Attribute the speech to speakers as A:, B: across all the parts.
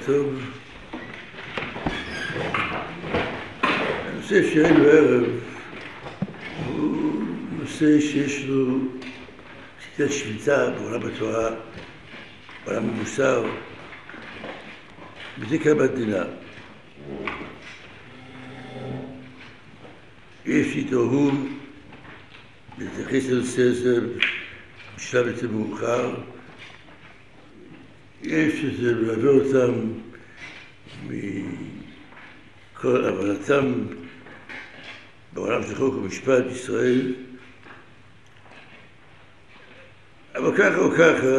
A: טוב. הנושא שהיינו הערב הוא נושא שיש לו שיטת שליטה בעולם התורה, בעולם המוסר, וזה כאן במדינה. יש להתעוררו להתייחס לנושא הזה בשלב יותר מאוחר. יש שזה מלווה אותם מכל הבנתם בעולם של חוק ומשפט בישראל, אבל ככה או ככה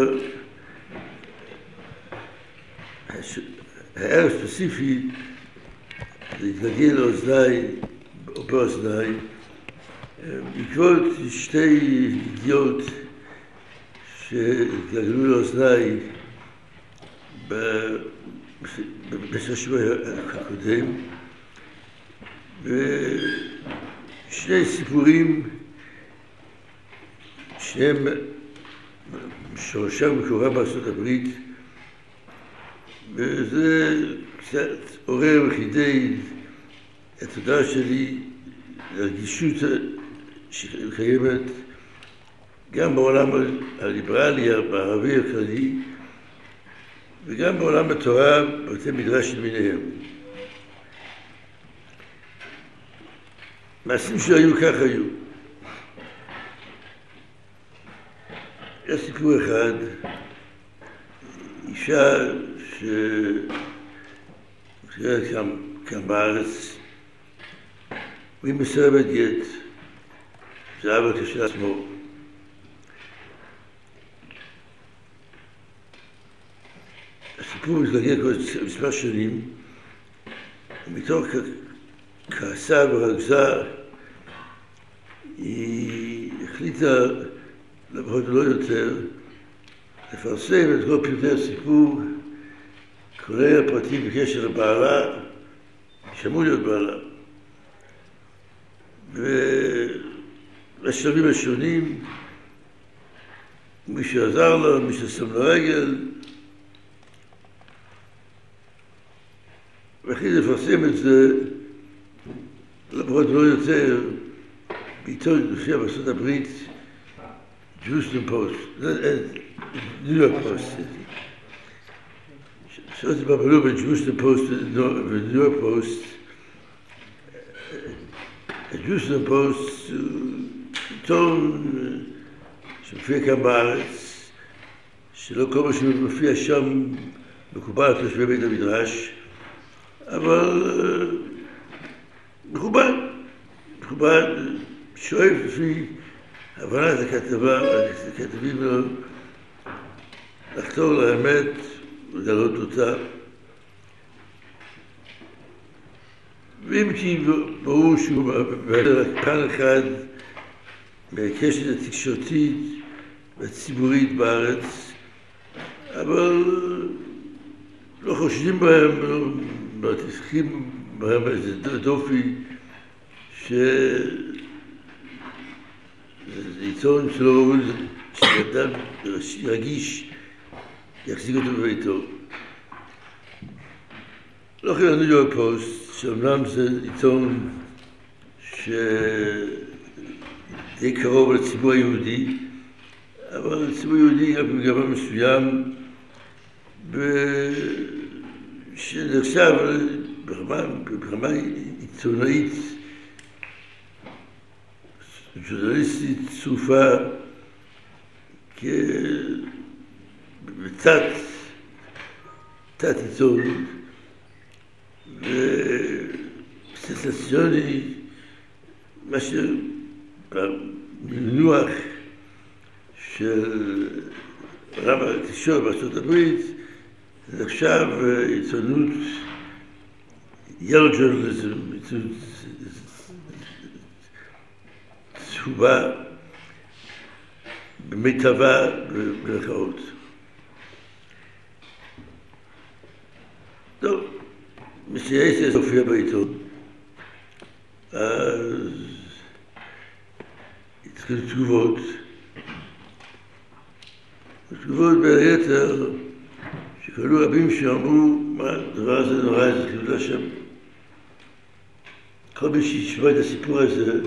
A: הערב ספציפי להתגלגל לאוזניי או באוזניי בעקבות שתי ידיעות שהתגלגלו לאוזניי בשבוע הקודם, ושני סיפורים שהם שורשם מקורם בארצות הברית, וזה קצת עורר וחידד את התודעה שלי לרגישות שקיימת גם בעולם הליברלי, הערבי הכללי, וגם בעולם התורה, בבתי מדרש למיניהם. מעשים שהיו כך היו. יש סיפור אחד, אישה שחייבת כאן בארץ, והיא מסרבת גט, זה אבא כשל עצמו. הסיפור מתגלגל כבר מספר שנים, ומתוך כעסה ורגזה היא החליטה, לפחות לא יותר, לפרסם את כל פרטי הסיפור, כולל הפרטים בקשר לבעלה, שאמור להיות בעלה. ובשלבים השונים, מי שעזר לו, מי ששם לו רגל, והחליט לפרסם את זה, לפחות לא יותר, בעיתון מופיע בארצות הברית, ג'רוזלם פוסט, ניו יורק פוסט. שאלתי בבלו בין ג'רוזלם פוסט וניו יורק פוסט. ג'רוזלם פוסט הוא עיתון שמופיע כאן בארץ, שלא כל מה שמופיע שם מקובל על תושבי בית המדרש, אבל מכובד, שואף לפי הבנת הכתבה, הכתבים לו לחתור לאמת ולגלות אותה. ואם כי ברור שהוא רק פן אחד מהקשת התקשורתית והציבורית בארץ, אבל לא חושדים בהם, לא תפחים בהם איזה דופי שזה עיתון שלא ראוי שאדם ירגיש יחזיק אותו בביתו. לא חייב ניו יורק פוסט, שאומנם זה עיתון שדי קרוב לציבור היהודי, אבל לציבור היהודי גם בגלל מסוים, שנחשב ברמה עיתונאית, ג'ורנליסטית צרופה בתת עיתון וסנסציוני, מה שבמינוח של עולם התקשורת בארצות הברית זה נחשב עיתונות yellow journalism, עיתונות צהובה במיטבה במירכאות. טוב, כשהייתי אז הופיע בעיתון, אז התחילו תגובות בין היתר שקראו רבים שאמרו, מה הדבר הזה נורא, זה חילול השם. כל מי שישמע את הסיפור הזה,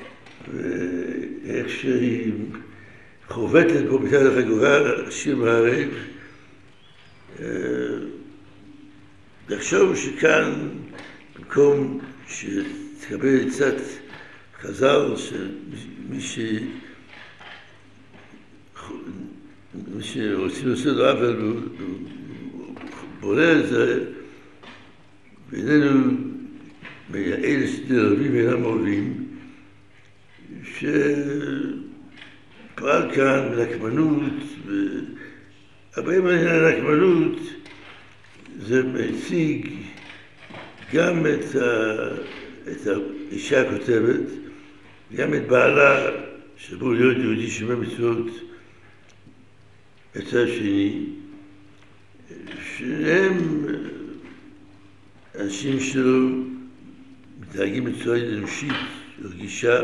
A: ואיך שהיא חובטת בו מצד החגורה, השיר מהערב, לחשוב שכאן, במקום שתקבל קצת חז"ל, מי שרוצים לעשות עוול, הוא בורא את זה, ואיננו מייעל לרבים אינם עולים, שפעל כאן בנקמנות, הרבה מהנקמנות זה מציג גם את האישה הכותבת, גם את בעלה, שאמור להיות יהודי שומר מצוות, בצד שני, שהם אנשים שלו מתנהגים בצורה אנושית, רגישה,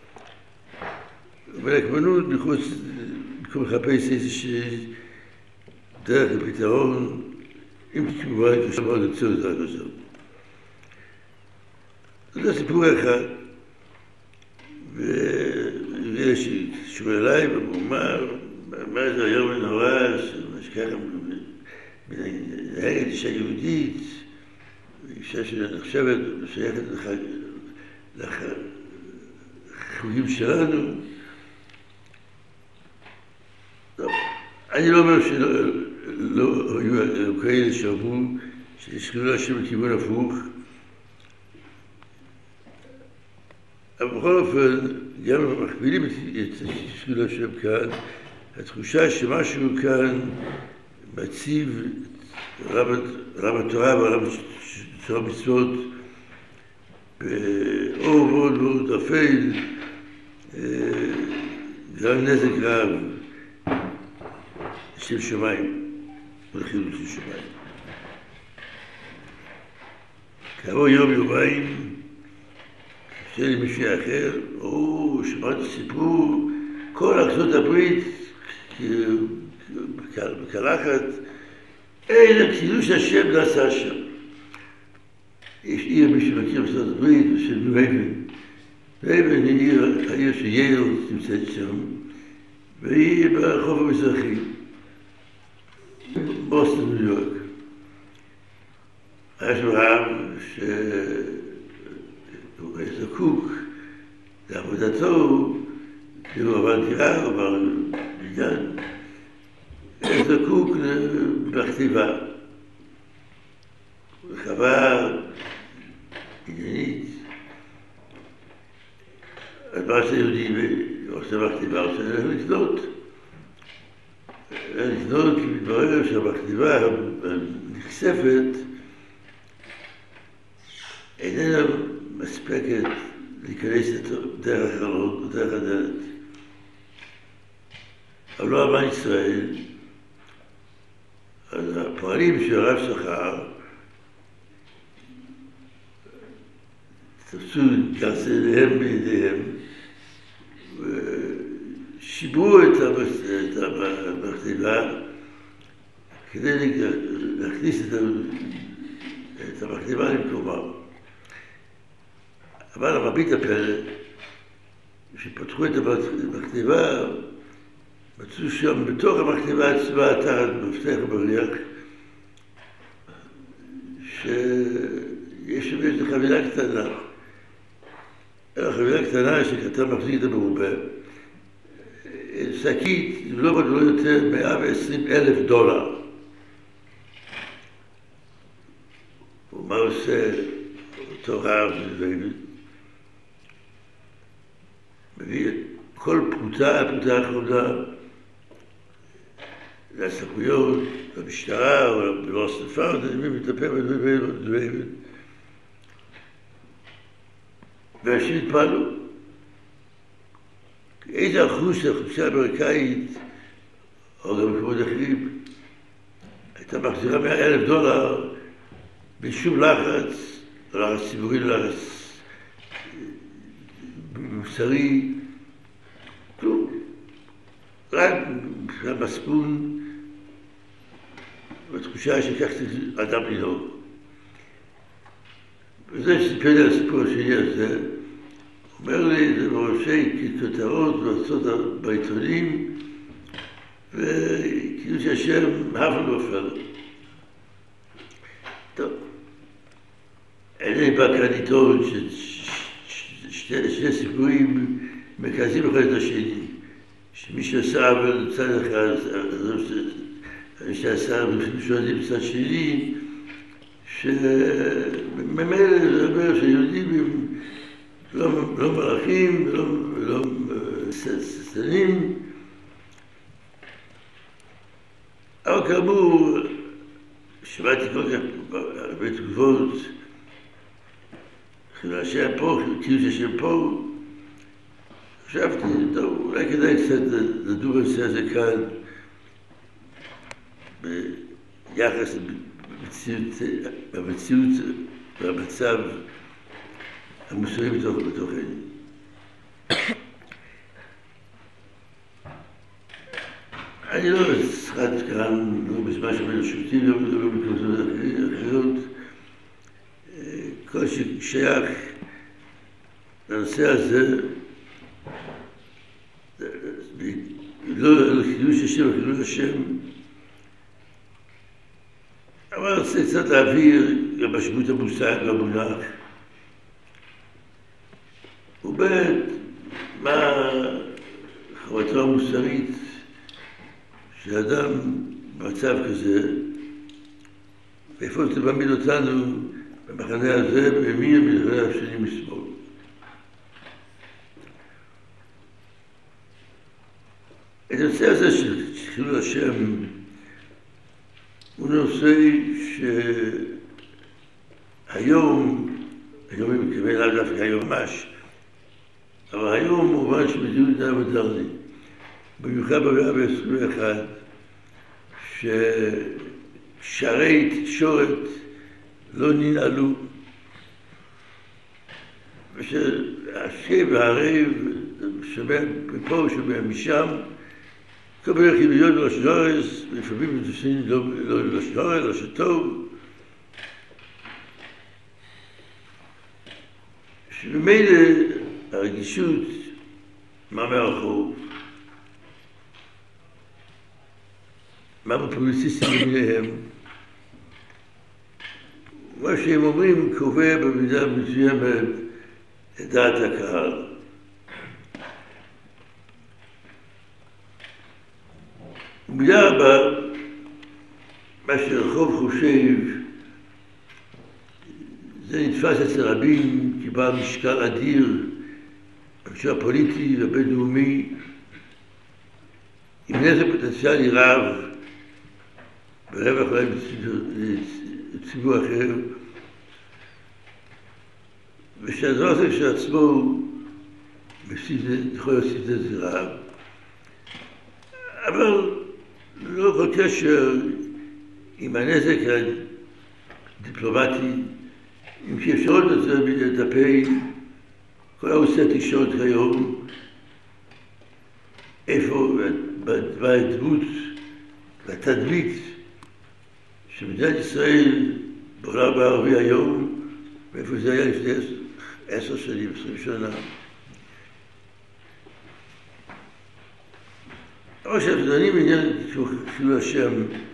A: ולנקמנות מחוץ, במקום לחפש איזושהי דרך לפתרון, אם כמובן קשה מאוד למצוא את הדרך הזאת. זה סיפור אחד, ויש שואל אליי ואומר, מה זה היום הנורא, שככה מנהגת אישה יהודית, אישה שנחשבת, שייכת לחוגים שלנו. טוב, אני לא אומר שלא היו כאלה שאמרו שישכחו להשם בכיוון הפוך, אבל בכל אופן, גם אם מכפילים את ישכחו להשם כאן, התחושה שמשהו כאן מציב רב התורה ורב תורה מצוות באור מאוד מאוד אפל, גרם נזק רב של שמיים ולחילול של שמיים. כעבור יום יומיים קשה לי מישהו אחר, שמעתי סיפור, כל ארצות הברית בקלחת, איזה קידוש השם נעשה שם. יש עיר, מי שמכיר בארצות הברית, של ניו הייבן. ניו הייבן היא העיר שייל נמצאת שם, והיא ברחוב המזרחי, בוסטון, ניו יורק. היה שם רב שהוא היה זקוק לעבודתו, כאילו עבר דירה, עבר בניין, היה זקוק בכתיבה. חווה עניינית. אז מה שיהודי עושה בכתיבה, עושה לקנות. לקנות כי מתברר שהבכתיבה הנחשפת איננה מספקת להיכנס דרך החלון, דרך הדלת. אבל לא אמן ישראל, אז הפועלים של הרב שכר תפסו גרסליהם בידיהם ושיברו את המכתיבה כדי להכניס את המכתיבה למקומה. אבל המביט הפלא, כשפתחו את המכתיבה, מצאו שם בתוך המכתיבה עצמה תחת מפתח ובריח, שיש שם איזו חבילה קטנה. חבילה קטנה שכתב מחזיק את המרובה, שקית, לא יותר $120,000. ומה עושה אותו רב מזוינת? מביא כל פרוטה, הפרוטה האחרונה, לסמכויות, למשטרה או לאספה, אני מטפל בדברים. ואנשים התפעלו. איזה אחוז של האוכלוסייה האמריקאית, או גם במקומות אחרים, הייתה מחזירה $100,000 בשום לחץ, לחץ ציבורי, לחץ מוסרי, כלום. רק מצפון בתחושה שכך צריך אדם לנהוג. וזה שסיפר לי הסיפור השני הזה, אומר לי, זה בראשי כותרות ועצות בעיתונים, וכאילו שהשם הבל ופל. טוב, אלה בא כאן איתו שני סיפורים מרכזיים אחד את השני, שמי שעשה עבל צד אחד, מי שעשה עבל שועדים בצד שני, שממילא זה אומר שיהודים הם לא מלאכים ולא שטנים, אבל כאמור, שמעתי כל כך הרבה תגובות, חילול השם פה, קידוש השם פה, חשבתי, טוב, אולי כדאי קצת לדון בנושא הזה כאן, ביחס במציאות והמצב המוסרי בתוכנו. אני לא אצחק כאן, לא בזמן שמנו שותים, לא בקבוצות אחרות. כל ששייך לנושא הזה, לא לחידוש השם, לחילול השם, אבל אני רוצה קצת להעביר גם משמעות המושג והמונח. ובאמת, מה חובתו המוסרית של אדם במצב כזה, ואיפה זה מעמיד אותנו במחנה הזה, בימין ובמחנה השני משמאל. את הנושא הזה של חילול השם הוא נושא שהיום, היום אני מתכוון לאו דווקא היום ממש, אבל היום מובן שמדינות המודרנית, במיוחד במאה ה-21, ששערי תקשורת לא ננעלו, ושהשכם והערב שומע מפה ושומע משם, כל מיני חיוביות בלשון הרס, ולפעמים מדוסים לא לשון הרס, לא שטוב, שבמילא הרגישות מה מהרחוב, מה בפובליציסטים למיניהם, מה שהם אומרים קובע במידה מסוימת את דעת הקהל. במידה הבאה, מה שרחוב חושב, זה נתפס אצל רבים כבעל משקל אדיר במישור הפוליטי והבינלאומי, עם נזק פוטנציאלי רב ברווח אולי בציבור אחר, ושהדבר הזה כשלעצמו יכול להוסיף את זה רב. אבל לא כל קשר עם הנזק הדיפלומטי, עם שאפשרות את זה לדפי כל העושי התקשורת היום, איפה בהדמות והתדמית של מדינת ישראל בעולם הערבי היום, ואיפה זה היה לפני 10 שנים, 20 שנה. אבל כשאנחנו בעניין חילול השם,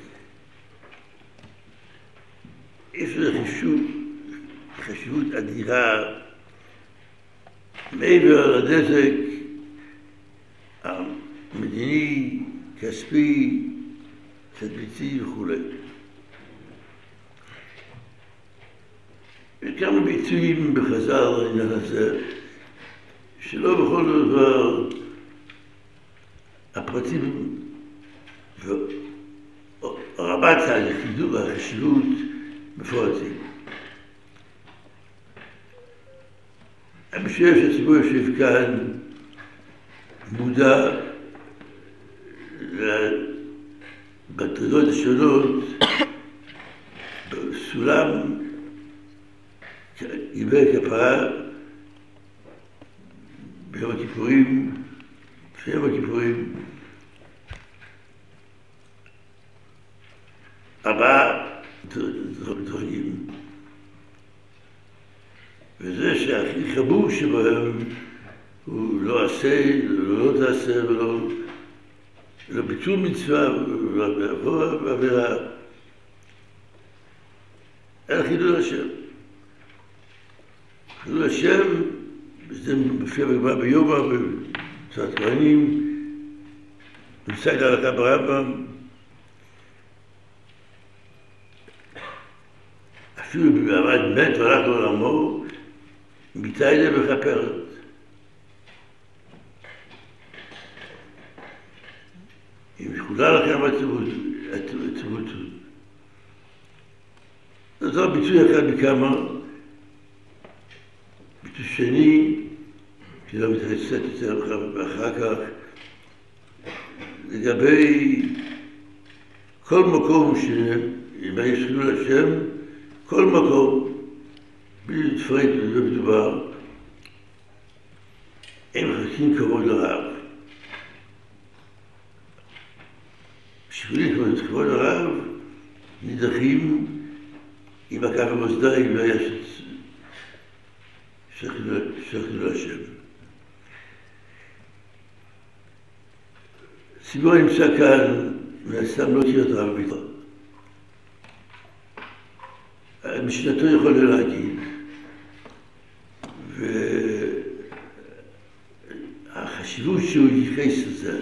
A: יש לזה חשיבות אדירה מעבר לנזק המדיני, כספי, תדמיתי וכו'. וכמה ביצועים בחז"ל לעניין הזה, שלא בכל דבר הפרטים ורבת היחידות והחשיבות מפורטים. אני חושב שהציבור יושב כאן מודע בתרדות השונות בסולם עיוור כפרה ביום הכיפורים, לפני יום הכיפורים, ארבעה דרגים. וזה שהכי חמור שבהם הוא לא עשה, לא תעשה ולא ביטול מצווה ולא לעבור עבירה. אלא חילול השם. חילול השם, וזה מופיע בגמרא ביומא, במצוות כהנים, בפסק ההלכה ברמב"ם. אפילו במעמד מת והלך לעולמו, מיתה אליה מכפרת. אם חולה לכם הציוות. זה ביטוי אחד מכמה. ביטוי שני, שלא מתחצת יותר אחר כך, לגבי כל מקום שאם יש חילול השם, כל מקום, בלי לפרט ובדובר, הם מחכים כבוד לרב. שיקולים כבוד לרב נידחים עם הכף המאזניים והיה שחילול השם. ציבור נמצא כאן, והסתם לא תהיה את הרב ביטר. משנתו יכול להגיד, והחשיבות שהוא ייחס לזה,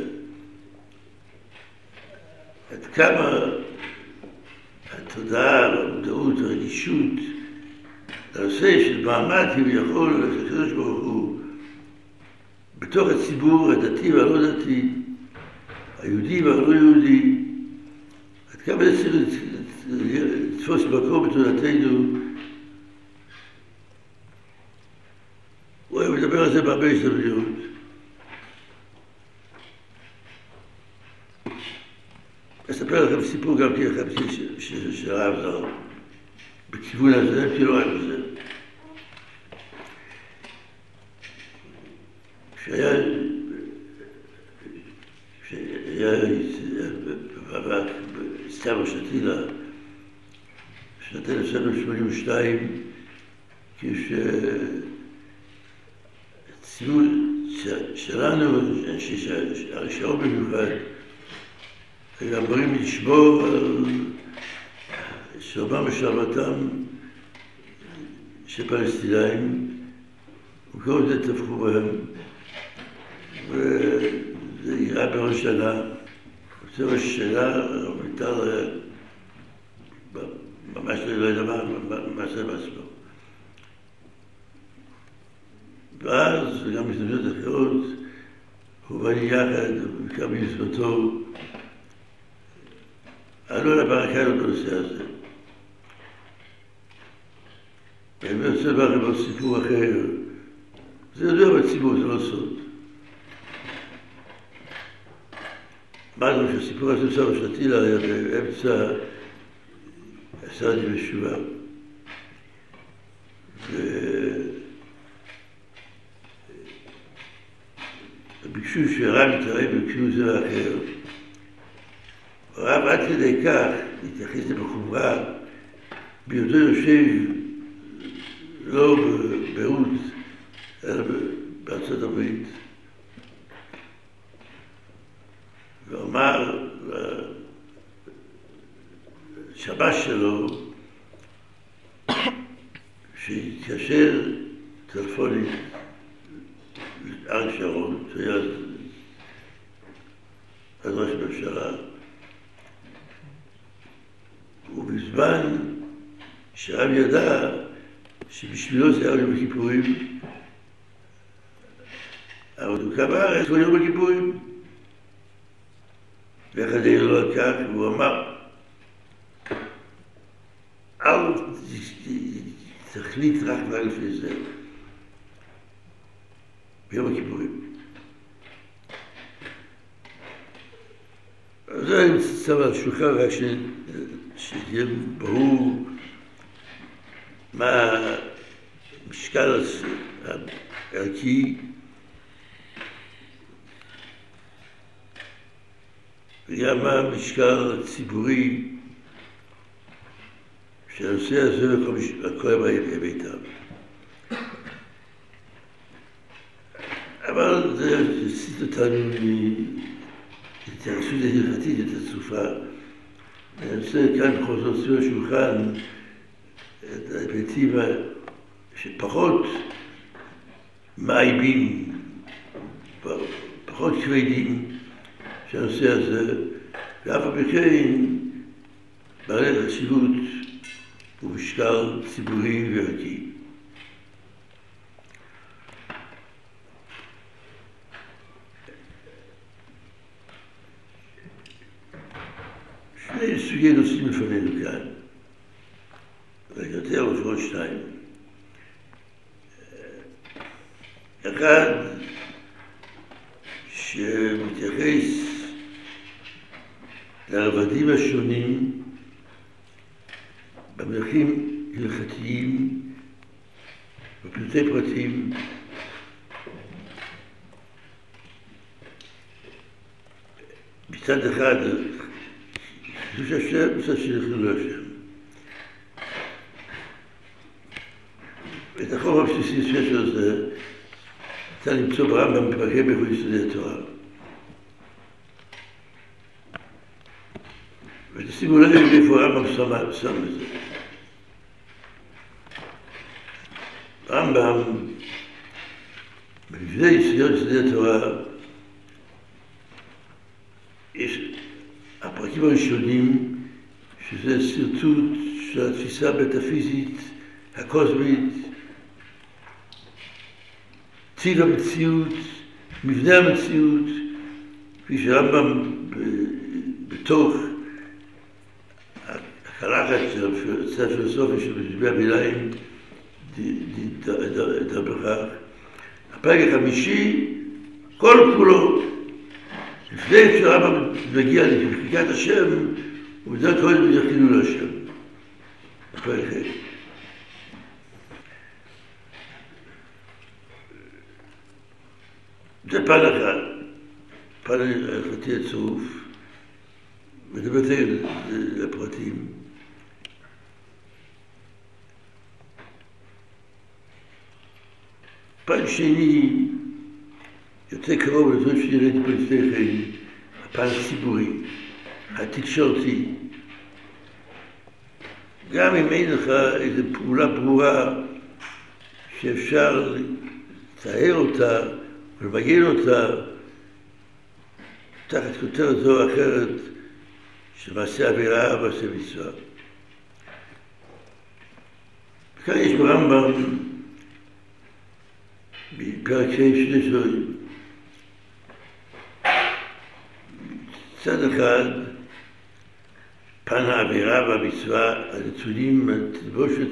A: עד כמה התודעה, המודעות, הרגישות, לנושא של מעמד כביכול לקדוש ברוך הוא, בתוך הציבור הדתי והלא דתי, היהודי והלא יהודי, עד כמה זה צריך לתפוס מקום בתודעתנו. הוא מדבר על זה בהרבה הזדמנויות. אספר לכם סיפור גם כאחד של הרב ז"ל, בכיוון הזה, כי לא רק בזה. כשהיה סתיו שתילה, בשנת 1982, כשהציבור שלנו, הרשעות במיוחד, היו אמורים לשמור על שלומם ושלוותם של פלסטינאים, וכל זה טבחו בהם, וזה אירע בראש שנה. בראש שנה, מיטל ממש לא יודע מה זה בעצמו. ואז, וגם בהזדמנויות אחרות, הוא בא לי יחד, וכמה יוזמתו, עלו לברקה בנושא הזה. ואני רוצה לדבר על סיפור אחר. זה ידוע בציבור, זה לא סוד. אמרנו שהסיפור הזה סבא שתילה היה באמצע הסעדי בשובה. וביקשו שהרב יתערב בקשו זה ואחר. הרב עד כדי כך התייחס בחומרה, בהיותו יושב לא בביירות, אלא בארצות הברית. ואמר לשב"ס שלו שהתקשר טלפונית לאריק שרון, שהיה אז ראש הממשלה, ובזמן שהרב ידע שבשבילו זה היה יום הכיפורים, אבל הוא קם בארץ הוא יום הכיפורים. ואחד היה לו על כך, והוא אמר, אל תחליט רק מה לפני זה, ביום הכיפורים. זה אני שם על השולחן רק שיהיה ברור מה המשקל הערכי וגם מה המשקל הציבורי שהנושא הזה הכל בביתם. אבל זה הסיט אותנו מהתייחסות ההלכתית יותר צופה. אני רוצה כאן בכל זאת סביב השולחן את ההיבטים שפחות מעיבים, פחות כבדים שהנושא הזה, ואף על פי כן בעלי חשיבות ומשקל ציבורי וערכי. שני סוגי נושאים לפנינו כאן, ויותר לפחות שניים. אחד שמתייחס לרבדים השונים במונחים הלכתיים ופרטי פרטים מצד אחד קידוש השם, מצד שני חילול השם. את החור הבסיסי של הזה אפשר למצוא ברמב"ם בפרקי בכל יסודי התורה. ותשימו לב איפה הרמב"ם שם את זה. הרמב"ם במבנה יסודי התורה יש הפרקים הראשונים שזה סרטוט של התפיסה המטאפיזית הקוסמית, טיב המציאות, מבנה המציאות, כפי שהרמב"ם בתוך הקלחת של הפילוסופיה של ימי הביניים דיבר בכך. הפרק החמישי, כל כולו, לפני שהרמב"ם מגיע לחקיקת השם, הוא מדבר קודם לחילול השם. הפרק החמישי. זה פן אחד, פן ההלכתי הצרוף, מדבר לפרטים. פן שני, יותר קרוב לדברים שנראיתי פה לפני כן, הפן הציבורי, התקשורתי. גם אם אין לך איזו פעולה ברורה שאפשר לתאר אותה, ולמגן אותה תחת כותרת זו או אחרת של מעשה עבירה או מעשה מצווה. וכאן יש ברמב"ם בפרק שני דברים. מצד אחד פן העבירה והמצווה, הנתונים, התלבושת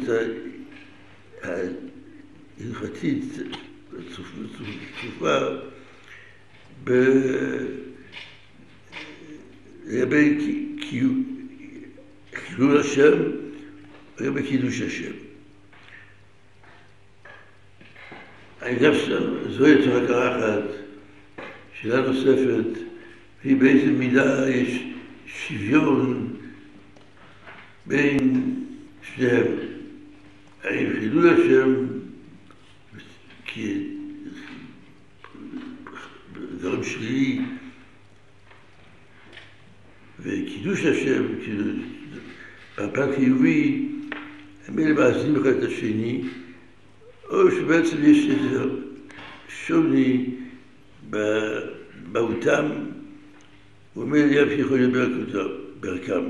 A: ההלכתית צופה לגבי חילול השם ולגבי קידוש השם. אני גם זוהי את הקלחת, שאלה נוספת, היא באיזה מידה יש שוויון בין שניהם. האם חילול השם כדברים שלילי וקידוש השם בפן חיובי, הם אלה מאזנים אחד את השני, או שבעצם יש איזה שוני במהותם, הוא אומר לי ימשיכו לברכם.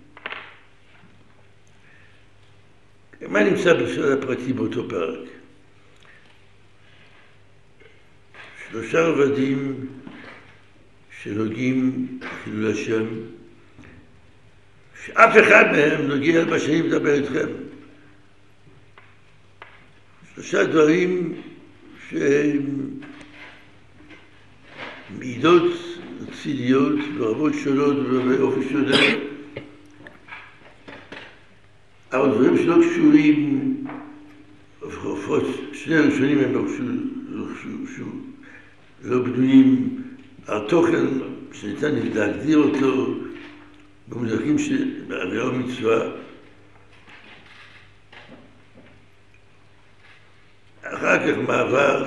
A: מה נמצא בסוד הפרטי באותו פרק? 3 רבדים שנוגעים לחילול השם, שאף אחד מהם נוגע למה שאני מדבר איתכם. 3 דברים שהם מידות ציליות ברמות שונות ובאופי שונה, אבל דברים שלא קשורים, לפחות שני הראשונים הם לא בנויים על תוכן שניתן להגדיר אותו במונחים של עבירה ומצווה. אחר כך מעבר,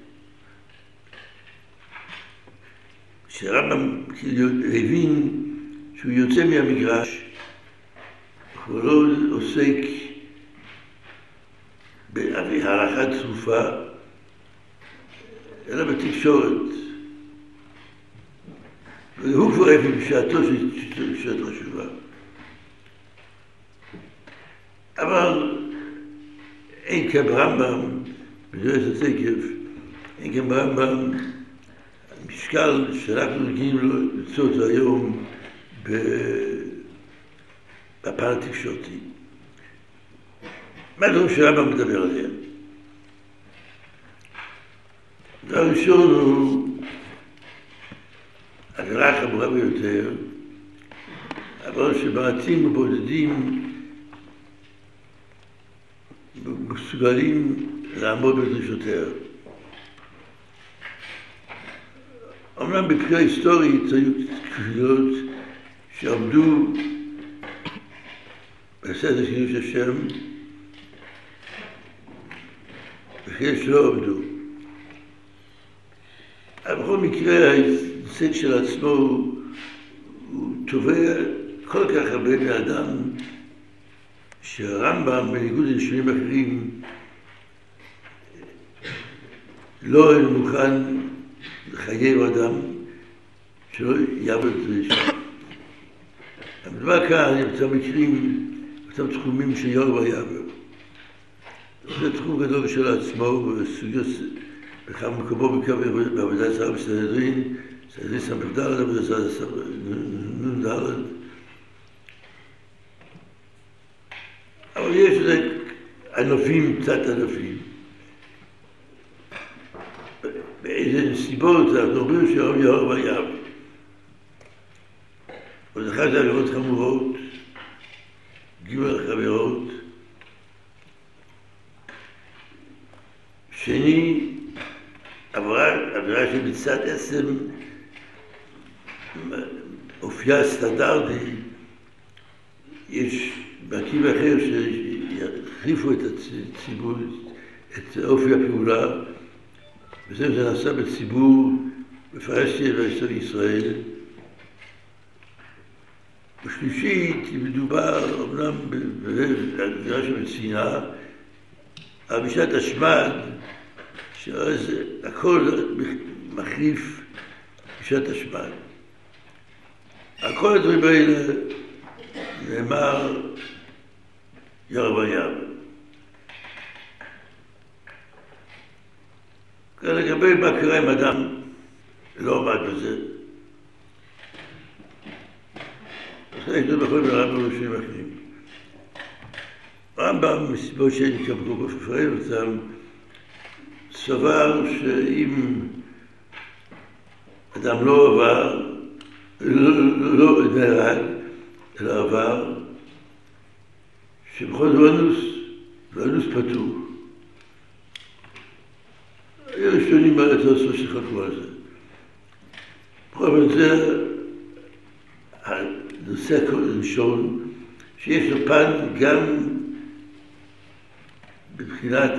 A: שהרמב"ם הבין שהוא יוצא מהמגרש, הוא לא עוסק בהלכה צרופה, אלא בתקשורת. והוא כבר הביא בשעתו שעת חשובה. אבל אין כברמב"ם, בדורש התקף, אין כברמב"ם, המשקל שאנחנו רגילים למצוא אותו היום בפן התקשורתי. מה הדברים שרמב"ם מדבר עליהם? הדבר הראשון הוא עבירה חמורה ביותר, אבל שמעטים ובודדים מסוגלים לעמוד בדרישותיה. אמנם בבחינה היסטורית היו קבילות שעמדו בסדר קידוש השם וכאלה שלא עמדו. אבל בכל מקרה ההישג של עצמו הוא תובע כל כך הרבה מאדם שהרמב"ם בניגוד לראשונים אחרים לא מוכן לחייב אדם שלא יעבוד דרישה. המדבר כאן נמצא מקרים, אותם תחומים של יור ויעבר. זה תחום גדול של עצמו וסוגיות בכמה מקומו בעבודת שר בסנהדרין, סנהדרין ס"ד, עבודת שר נ"ד. אבל יש לזה ענפים, קצת ענפים. באיזה נסיבות אנחנו אומרים שיום יהור ויעבר. עוד אחת זה עבירות חמורות, ג' חברות. שני, עבירה שמצד עצם אופייה סטנדרטי, יש מרכיב אחר שיחליפו את הציבור, את אופי הפעולה, וזה נעשה בציבור, בפרסיה ובישראל. ושלישית, מדובר אומנם בעבירה שבצנעה, אבל בשעת השמד, שאז הכל מחליף בשעת השמד. על כל הדברים האלה נאמר יור ויעבר. לגבי מה קרה אם אדם לא עמד בזה, זה לא בכל ברמב"ם וראשונים אחרים. רמב"ם, מסיבות שאין כמובן בפרפרל אותם, סבר שאם אדם לא עבר, לא נהרג, אלא עבר, שבכל זאת ואנוס פטור. היו ראשונים בארץ לעשות שחקו על זה. בכל זאת זה הנושא הראשון, שיש לו פן גם בבחינת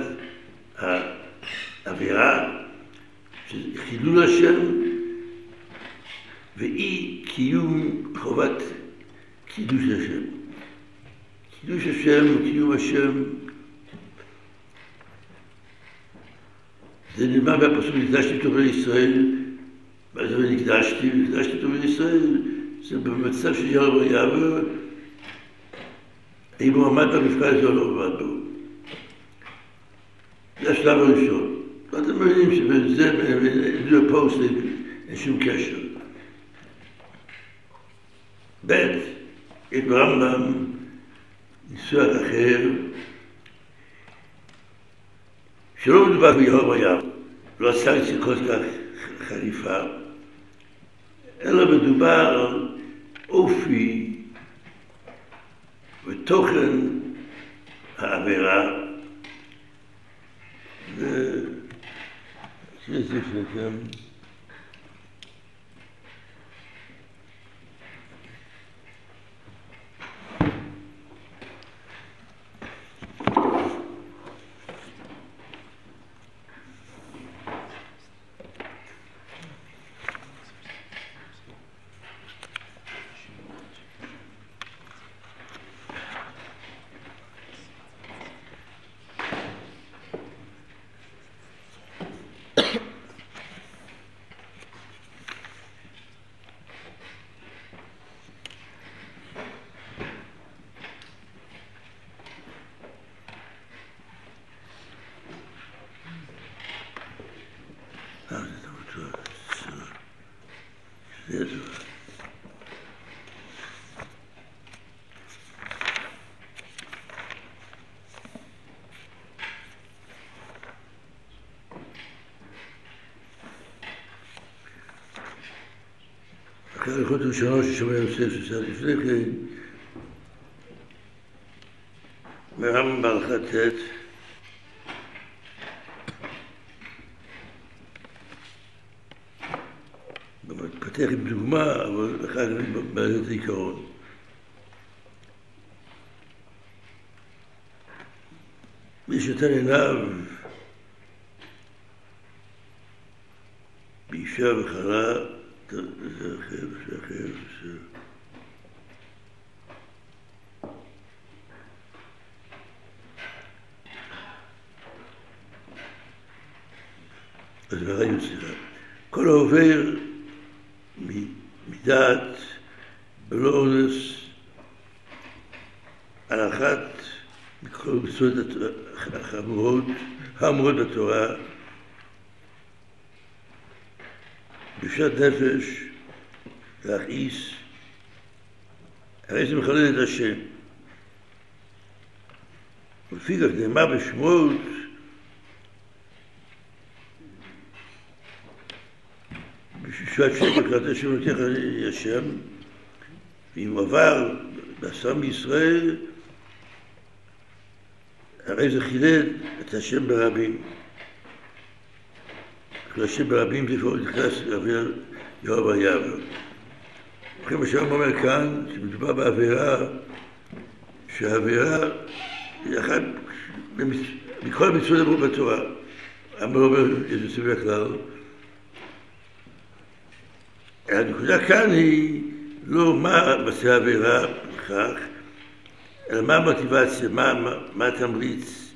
A: האווירה של חילול השם ואי קיום חובת קידוש השם. קידוש השם וקיום השם זה נאמר מהפסוק נקדשתי טוב לישראל. מה זה נקדשתי? נקדשתי טוב לישראל זה במצב של יור ויעבר, האם הוא עמד במבחן הזה או לא עמד בו. זה השלב הראשון. ואתם מבינים שבין זה ובין הפוסט אין שום קשר. ב' יש ברמב"ם ניסוח אחר שלא מדובר ביור ויעבר, לא סנקציה כל כך חריפה, אלא מדובר על אופי ותוכן העבירה. שיש לפניכם זה טוב. זה טוב. אחרי הלכות ראשונות ששומע יוסף ששאל לפני כן, מרמב"ם בהלכה ט' פתח עם דוגמה, אבל אחר כך בעלת העיקרון. מי שתן עיניו באישה וחלה, זה אחר. אז וראינו סליחה. כל העובר מדעת בלא אונס על אחת מכל מצוות החמורות בתורה בשעת נפש להכעיס, הרי זה מחלל את השם. ולפי כך נאמר בשמות בשעת שקר קראת השם אלוקיך השם, ואם עבר בעשה מישראל, הרי זה חילל את השם ברבים. השם ברבים זה כבר נכנס לעבירה יואב ויעבר. לכן מה שהרמב"ם אומר כאן, שמדובר בעבירה, שהעבירה היא אחת מכל המצוות בתורה. הרמב"ם אומר, יש בסביב הכלל, הנקודה כאן היא לא מה מעשה העבירה בכך, אלא מה המוטיבציה, מה התמריץ.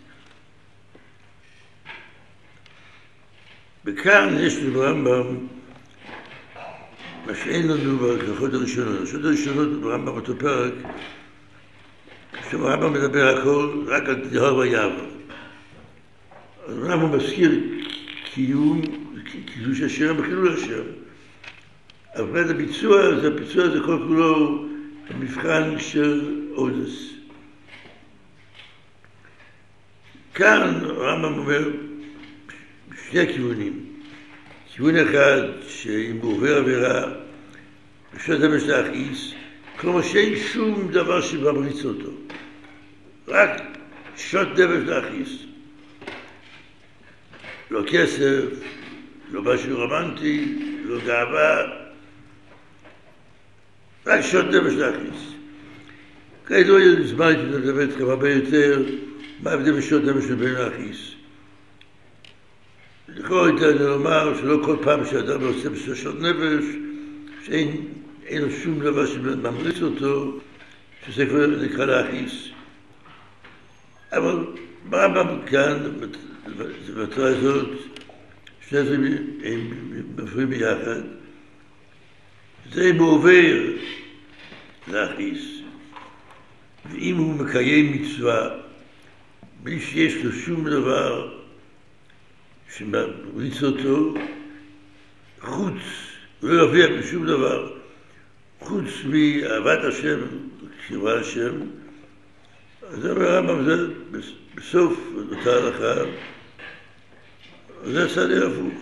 A: וכאן יש לנו ברמב"ם מה שאין לנו בהלכות הראשונות. בהלכות הראשונות ברמב"ם אותו פרק, כשהרמב"ם מדבר הכל רק על יואב ויעבר. אז הרמב"ם מזכיר קידוש השם וחילול השם. אבל הביצוע זה כל כולו המבחן של אונס. כאן הרמב"ם אומר שני כיוונים. כיוון אחד, שאם הוא עובר עבירה, בשעת נפש להכעיס, כלומר שאין שום דבר שממריץ אותו. רק שעת נפש להכעיס. לא כסף, לא משהו רומנטי, לא גאווה, רק שעות נפש להכניס. כידוע יהיה לי זמן כדי לדבר איתכם הרבה יותר מה ההבדל בשעות נפש לבין להכניס. לכאורה ניתן לומר שלא כל פעם שאדם עושה בשעות נפש, שאין לו שום דבר שממריץ אותו, שזה כבר נקרא להכניס. אבל ברמב"ם כאן, בתורה הזאת, שני דברים הם מפריעים ביחד. זה אם הוא עובר להכניס, ואם הוא מקיים מצווה, בלי שיש לו שום דבר שמריץ אותו, חוץ, הוא לא ירוויח בשום דבר, חוץ מאהבת השם, קשיבה לשם, אז זה אומר הרמב"ם, זה בסוף אותה הלכה, זה סדר הפוך.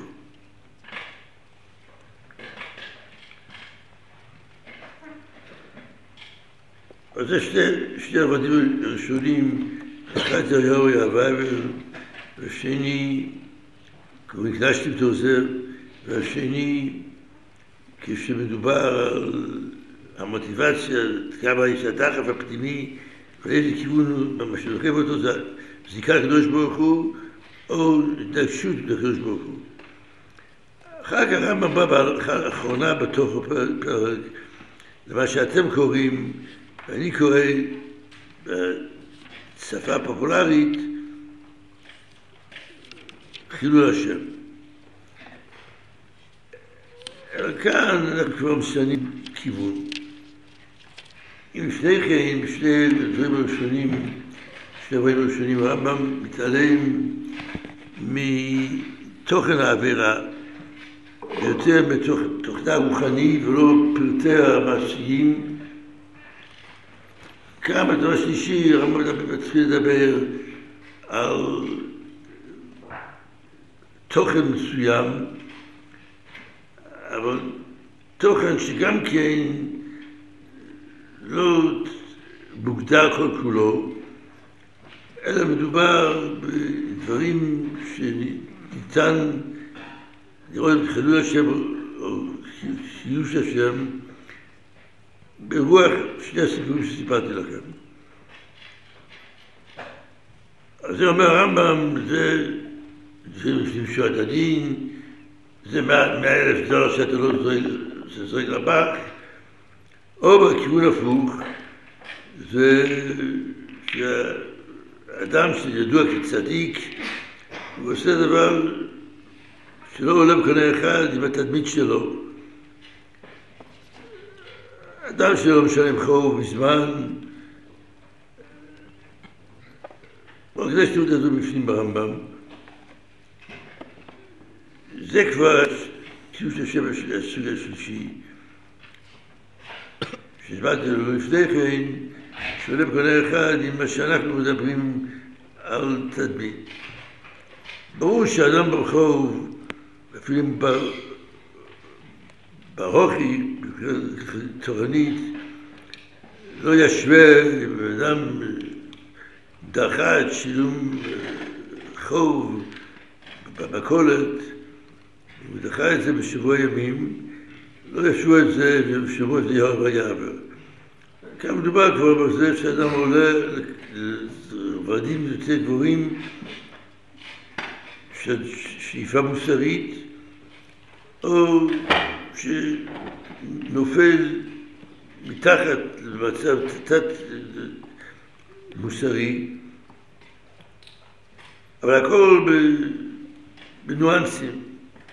A: אז זה שני עבדים ראשונים, אחד זה יאור יעבר, והשני, כמו הקדשתי בתוזר, והשני, כשמדובר על המוטיבציה, כמה יש הדחף הפנימי, ואיזה כיוון מה שדוחף אותו, זה זיקה לקדוש ברוך הוא, או התנגשות לקדוש ברוך הוא. אחר כך הרמב"ם בא בהלכה האחרונה בתוך הפרק, למה שאתם קוראים, ואני קורא בשפה פופולרית, חילול השם. אבל כאן אנחנו כבר משנים כיוון. אם לפני כן, בשני דברים הראשונים, הרמב"ם מתעלם מתוכן העבירה, יותר בתוכנה רוחני ולא פרטי המעשיים. כאן בדבר שלישי הרמב"ם מתחיל לדבר על תוכן מסוים, אבל תוכן שגם כן לא מוגדר כל כולו, אלא מדובר בדברים שניתן לראות בחילול השם או חיוש השם ברוח שני הסיפורים שסיפרתי לכם. אז זה אומר הרמב"ם, זה לפנים משורת הדין, זה $100,000 שאתה לא זורק לפח, או בכיוון הפוך, זה שהאדם שידוע כצדיק, הוא עושה דבר שלא עולה בקנה אחד עם התדמית שלו. אדם שלא משלם חוב בזמן, כדי שתראו את זה בפנים ברמב"ם, זה כבר קידוש השם הסוג השלישי, שהסברתי לו לפני כן, שעולה בקנה אחד עם מה שאנחנו מדברים על תדמית. ברור שאדם ברחוב, אפילו ברוחי, תורנית, לא ישווה עם אדם דחת שילום חוב במכולת, הוא דחה את זה בשבוע ימים, לא ישבו את זה ובשבוע זה יעבר. כאן מדובר כבר בזה שאדם עולה לוועדים יוצאי דבורים, שאיפה מוסרית, או שנופל מתחת למצב תת מוסרי, אבל הכל בנואנסים.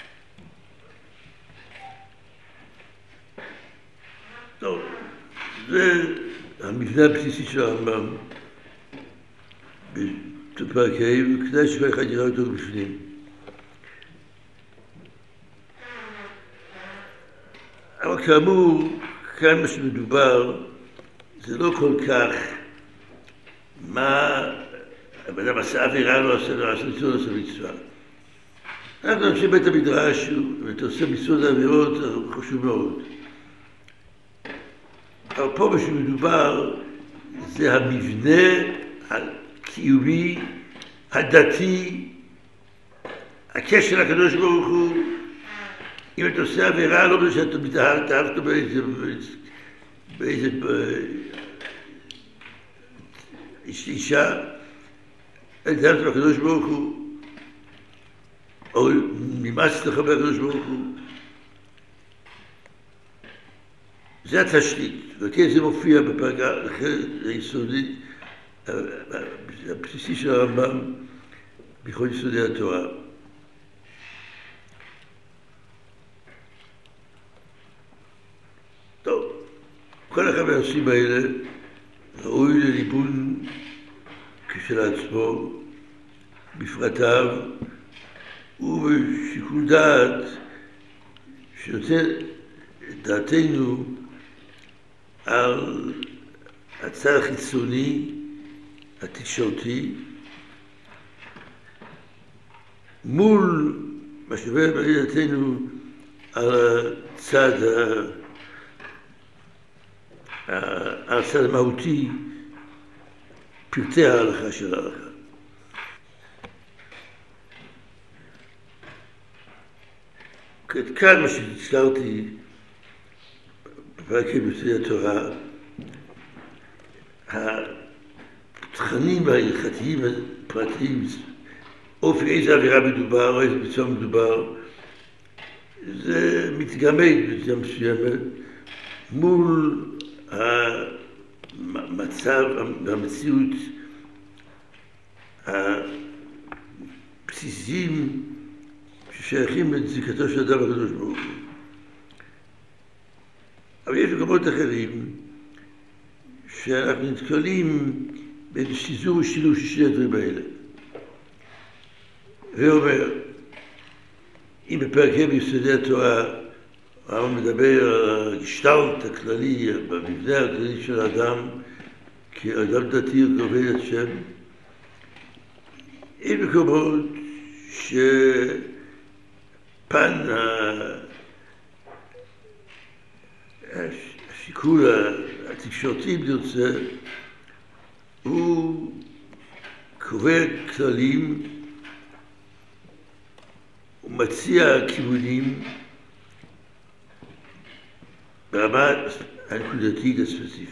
A: טוב, זה המבנה הבסיסי של הרמב"ם בפרק ה', וכדאי שכל אחד יראה אותו בפנים. אבל כאמור, כאן מה שמדובר זה לא כל כך מה הבן אדם עשה עבירה, לא עשה מצווה, לא עשה מצווה. אנחנו אנשי בית המדרש, ואתה עושה מצוות העבירות, זה חשוב מאוד. אבל פה מה שמדובר זה המבנה הקיומי, הדתי, הקשר לקדוש ברוך הוא. אם אתה עושה עבירה, לא בזה שאתה מתאהבת באיזה אישה, התאהבת בקדוש ברוך הוא, או נמאס לך בקדוש ברוך הוא. זה התשתית, וכן זה מופיע בפרק היסודי, הבסיסי של הרמב"ם, בכל יסודי התורה. טוב, כל אחד מהנושאים האלה ראוי לליבון כשלעצמו, בפרטיו ובשיקול דעת שנותן את דעתנו על הצד החיצוני, התקשורתי, מול מה שבא בדעתנו על הצד המהותי, פרטי ההלכה של ההלכה. כאן מה שהזכרתי בפרקים בספרי התורה, התכנים ההלכתיים הפרטיים, אופי איזה עבירה מדובר או איזה מצווה מדובר, זה מתגמד בצורה מסוימת מול המצב והמציאות הבסיסיים ששייכים לזיקתו של אדם הקדוש ברוך הוא. אבל יש מקומות אחרים שאנחנו נתקלים באיזה שיזור ושילוב של שני הדברים האלה. ואומר, אם בפרק ה' ביסודי התורה הרב מדבר על הגשטלט הכללי, במבנה הכללי של האדם, כאדם דתי ועובד את שם, יש מקומות שפן השיקול התקשורתי ברצה הוא קובע כללים, הוא מציע כיוונים ברמה הנקודתית הספציפית.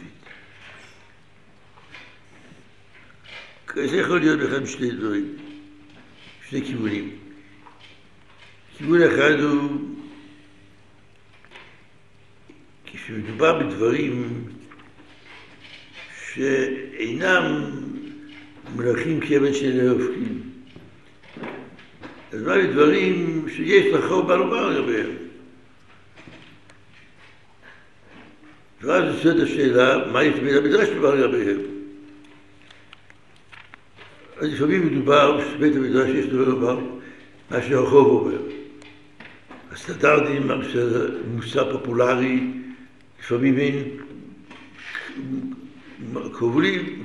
A: זה יכול להיות בכלל משני דברים, שני כיוונים. כיוון אחד הוא כשמדובר בדברים שאינם מונחים כאבן שאינם הופכים. אז מה בדברים שיש לחור מה לומר לגביהם. ואז נשאלת השאלה, מה יש בית המדרש לומר לגביהם? אז לפעמים מדובר שבית המדרש יש לו לומר מה שהרחוב אומר. הסטנדרטים, מוסר פופולרי, לפעמים אין קובלים,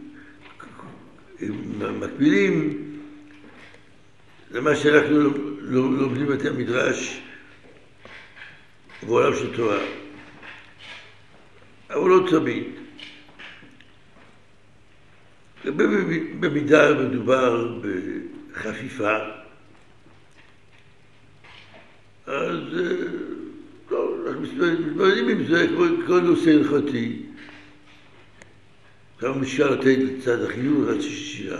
A: מקבילים למה שאנחנו לומדים בבית המדרש בעולם של תורה. אבל לא תמיד. במידה מדובר בחפיפה, אז אנחנו מתמודדים עם זה כל נושא הלכתי. כמה משקל לתת לצד החיוב עד שישייה.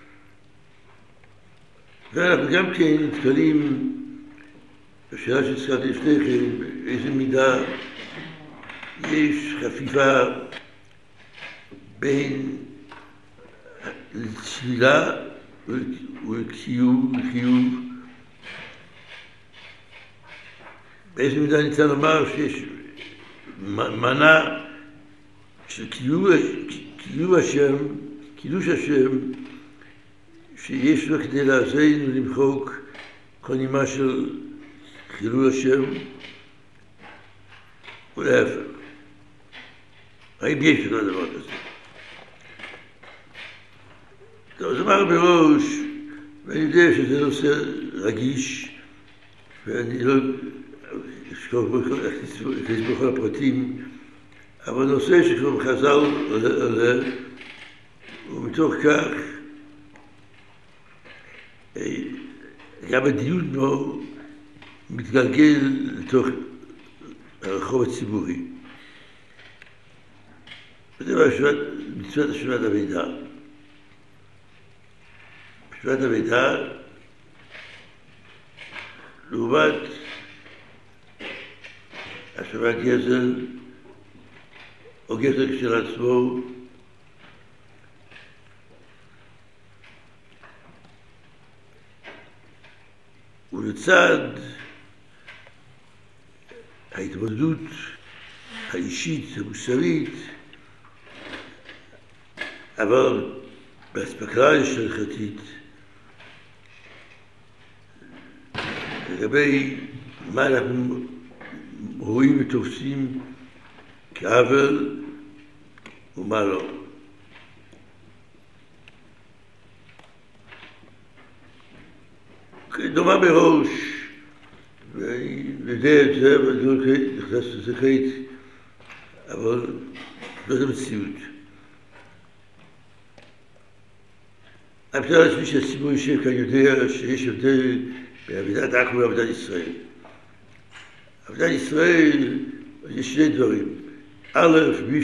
A: ואנחנו גם כן נתקלים בשאלה שהזכרתי לפני כן, באיזה מידה יש חפיפה בין צלילה וחיוב. באיזה מידה ניתן לומר שיש מנה של קידוש השם, שיש לו כדי לאזן ולמחוק כל נימה של חילול השם, ולהפך. האם יש לו דבר כזה? טוב, זה אמר בראש, ואני יודע שזה נושא רגיש, ואני לא אכניס בכל הפרטים, אבל נושא שכבר חז"ל עולה, ומתוך כך גם הדיון בו מתגלגל לתוך הרחוב הציבורי. וזה מצוות השבת אבדה. בשבת אבדה, לעומת השבת גזל, או גזל כשלעצמו, ולצד ההתמודדות האישית, המוסרית, אבל באספקלריה ההלכתית, לגבי מה אנחנו רואים ותופסים כעוול ומה לא. דומה בראש, ואני יודע את זה, ואני לא נכנס לזה כעת, אבל זאת המציאות. אפשר להסביר שהציבור יושב כאן יודע שיש הבדל בין עבודת עכו ועבודת ישראל. עבודת ישראל יש שני דברים. א', מי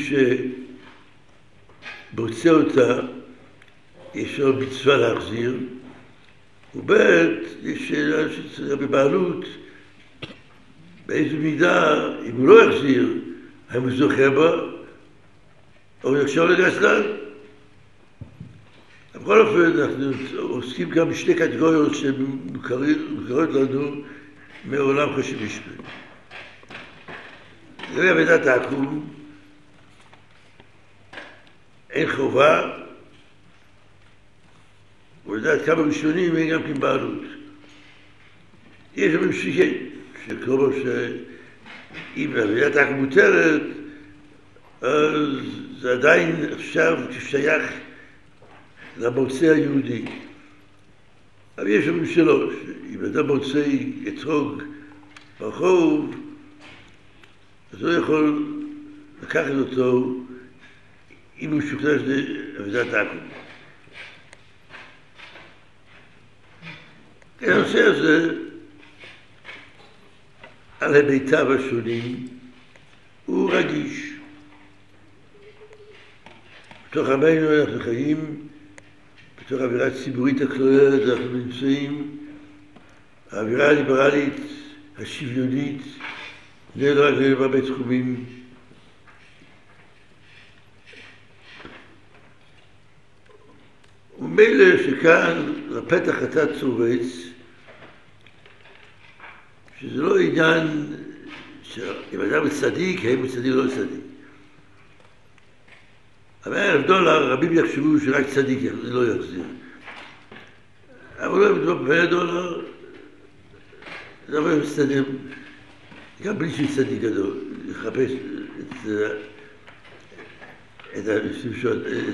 A: שבוצע אותה, יש לו מצווה להחזיר, וב' יש שאלה שצריך בבעלות, באיזו מידה, אם הוא לא יחזיר, האם הוא זוכה בה, או נחשב לגזלן. בכל אופן, אנחנו עוסקים גם בשתי קטגוריות שמוכרות לנו מעולם חשב משפט. לגבי עבודת העקום, אין חובה, ולדעת כמה ראשונים אין גם כן בעלות. יש אומרים שקרובה שאם המילה תק מותרת, אז זה עדיין עכשיו שייך למוצא היהודי. אבל יש אומרים שלא, אם אדם מוצא אתרוג ברחוב, אז לא יכול לקחת אותו אם הוא שוכנע שזה אבידת עכו"ם. הנושא הזה, על היבטיו השונים, הוא רגיש. בתוך עמנו אנחנו חיים, בתוך האווירה הציבורית הכוללת אנחנו נמצאים, האווירה הליברלית, השוויונית, לא רק בהרבה תחומים. ומילא שכאן לפתח אתה צורץ, שזה לא עניין שאם אדם צדיק, האם הוא צדיק או לא צדיק. אבל $1,000 רבים יחשבו שרק צדיק לא יחזיר. אבל לא מדובר $100, זה אבל מסתדר, גם בלי שהוא צדיק גדול, לחפש את המשמשות,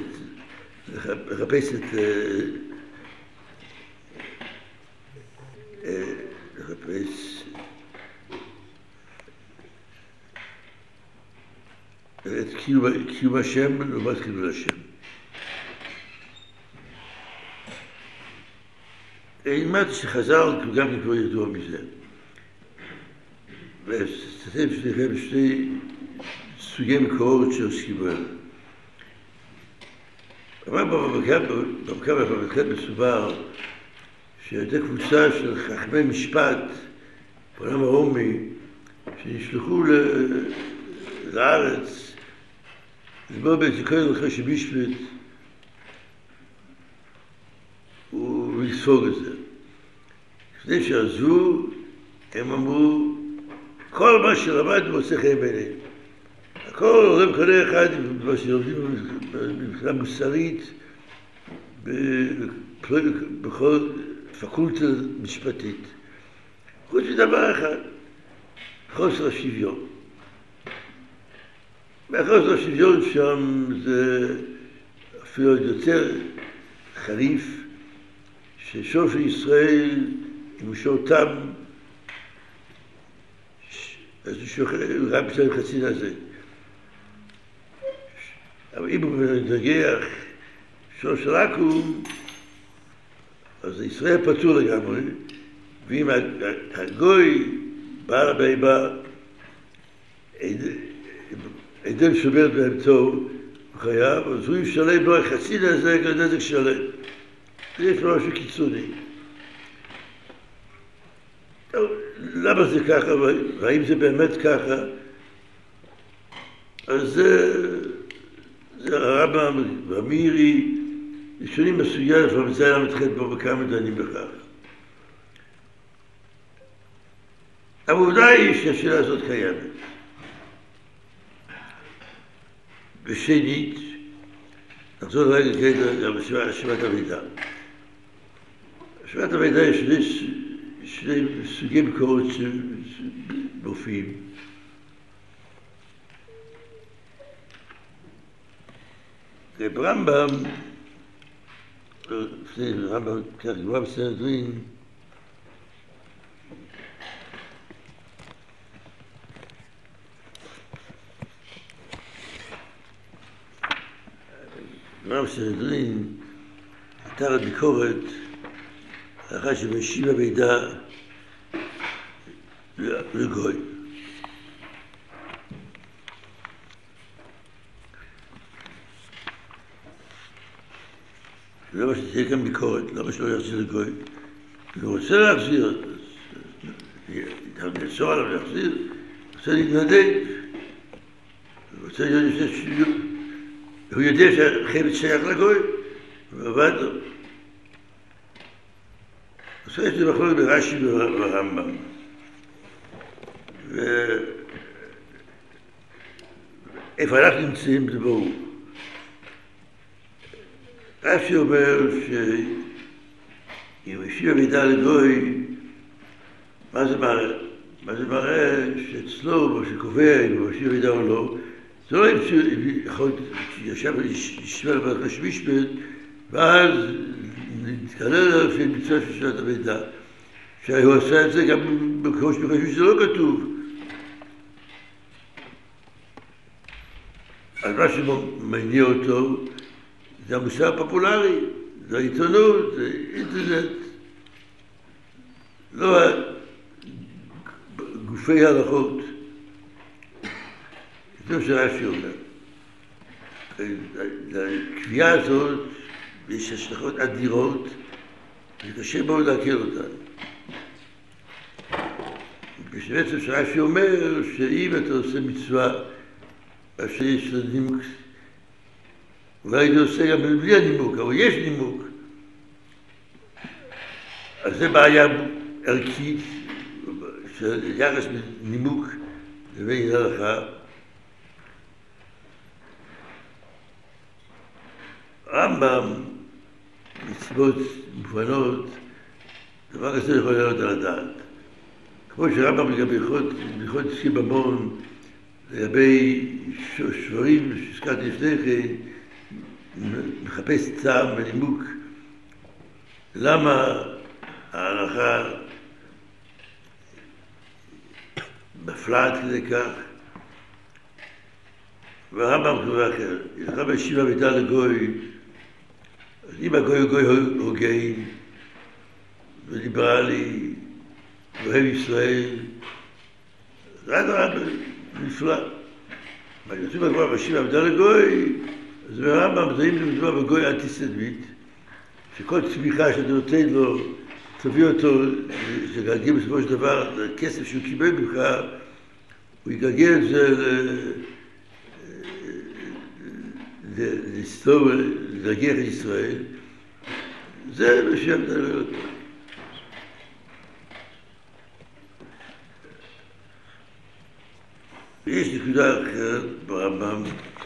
A: לחפש את קיום השם לעומת חילול השם. אמרתי שחז"ל גם כבר ידוע מזה. וסתתם שניכם שני סוגי מקורות שעוסקים בהם. אבל במקום מסובר שהייתה קבוצה של חכמי משפט בעולם הרומי שנשלחו לארץ לדבר בתיקון הלכה שמשפט ולספוג את זה. לפני שעזבו, הם אמרו, כל מה שלמד מוצא חן בעינינו. הכל עולה בקנה אחד עם מה שלומדים מבחינה מוסרית בכל פקולטה משפטית. חוץ מדבר אחד, חוסר השוויון. והחוסר השוויון שם זה אפילו יותר חריף, ששור של ישראל, אם הוא שור תם, אז הוא רק בסדר חצי הזה. אבל אם הוא נגח שור של עכו"ם, אז ישראל פטור לגמרי, ואם הגוי בעל הבהמה עדן שובר בהמתו, הוא חייב, אז הוא ישלם לו חצי נזק על נזק שלם. יש לו משהו קיצוני. למה זה ככה, והאם זה באמת ככה? אז זה הרמב"ם והמירי, ראשונים בסוגיה, לפעמים זה היה מתחיל פה בכמה דנים בכך. העובדה היא שהשאלה הזאת קיימת. ושנית, נחזור לרגע כרגע לשבעת המידע. בשבעת המידע יש שני סוגי מקורות שמופיעים. רמב"ם, רמב"ם, כך גמרא בסנהדרין, גמרא בסנהדרין, הייתה לה ביקורת לאחר שמשיב המידע לגוי. למה שתהיה כאן ביקורת, למה שלא יחזיר לגוי? הוא רוצה להחזיר, נאסור עליו להחזיר, רוצה להתנדב, הוא רוצה להיות לפני שיום. הוא יודע שהחפץ שייך לגוי, הוא עבד לו. אז יש לי מחלוקת ברש"י וברמב"ם. איפה אנחנו נמצאים זה ברור. רש"י אומר שאם השיב המידע לגוי, מה זה מראה? מה זה מראה שאצלו, שקובע אם הוא משאיר מידע או לא, זה לא יכול שישב וישמר ברכש משפט, ואז נתקלל עליו של מצווה של שנת המידע. שהוא עשה את זה גם במקום שחושבים שזה לא כתוב. אז מה שמניע אותו זה המוסר הפופולרי, זה העיתונות, זה אינטרנט. לא גופי הלכות. זה מה שרש"י אומר. לקביעה הזאת יש השלכות אדירות, וקשה מאוד להכיר אותן. כשבעצם שרש"י אומר שאם אתה עושה מצווה, אז שיש לה נימוק, אולי אתה עושה גם בלי הנימוק, אבל יש נימוק. אז זה בעיה ערכית, של יחס נימוק לבין הלכה. רמב"ם, מצוות מובנות, דבר כזה יכול להיות על הדעת. כמו שרמב"ם לגבי הלכות עסקי ממון, לגבי שברים שהזכרתי לפני כן, מחפש טעם ונימוק. למה ההלכה מפלה עד כדי כך? והרמב"ם קורא אחר, הלכה משיבה ביתה לגוי, אז אם הגוי הוא גוי הוגן וליברלי, אוהב ישראל, זה הדבר נפלא. מה יוצאים הגמרא משיבה ביתה לגוי, אז ברמב"ם זה אם מדובר בגוי אנטי-סמית, שכל צמיחה שאתה נותן לו, תביא אותו, שגלגל בסופו של דבר, הכסף שהוא קיבל ממך, הוא יגלגל את זה לסתור, להגיח את ישראל. זה מה שמדבר אותו. ויש נקודה אחרת ברמב"ם,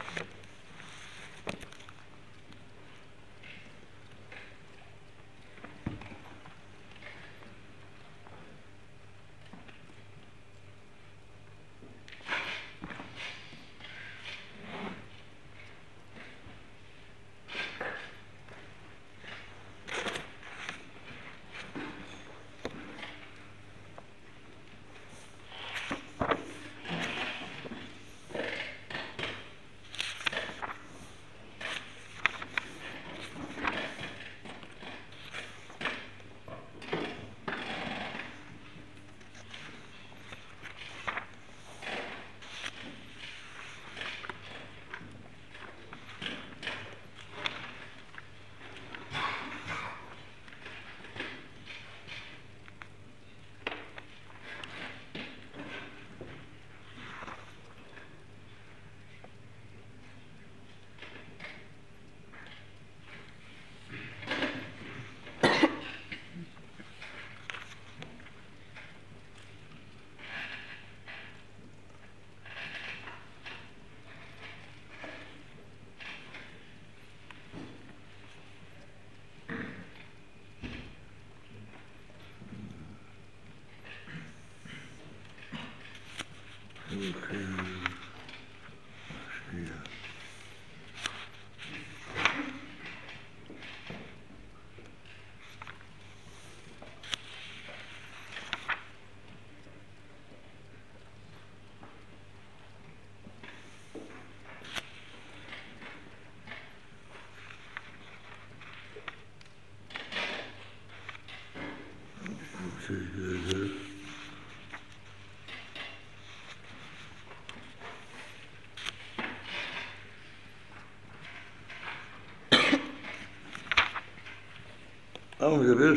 A: הוא מדבר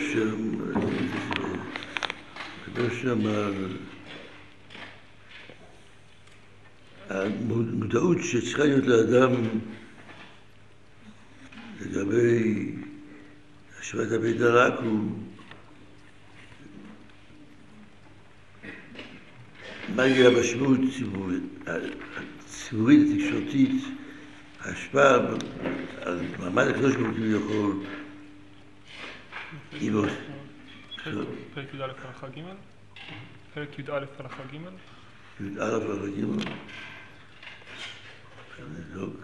A: שם על המודעות שצריכה להיות לאדם לגבי השוואת המידע רק הוא מהי המשמעות הציבורית התקשורתית, ההשפעה על מעמד הקדוש ברוך הוא יכול.
B: פרק י"א הלכה ג'? פרק י"א הלכה ג'.
A: י"א הלכה ג'. אפשר לבדוק.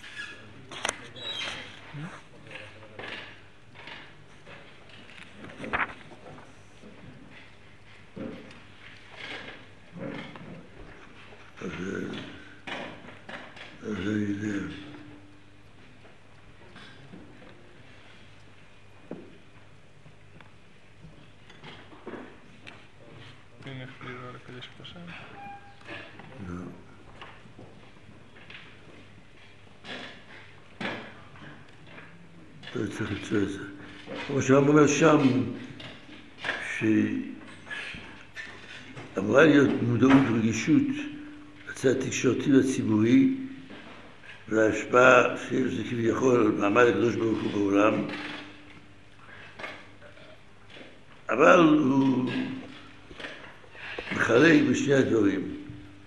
A: אז אני יודע.
B: איך לראות לקדש את השם?
A: לא. לא צריך למצוא את זה. כמו שהרב אומר שם, שאמורה להיות מודעות ורגישות לצד התקשורתי והציבורי וההשפעה שיש לזה כביכול על מעמד הקדוש ברוך הוא בעולם, אבל הוא מחלק בשני הדברים.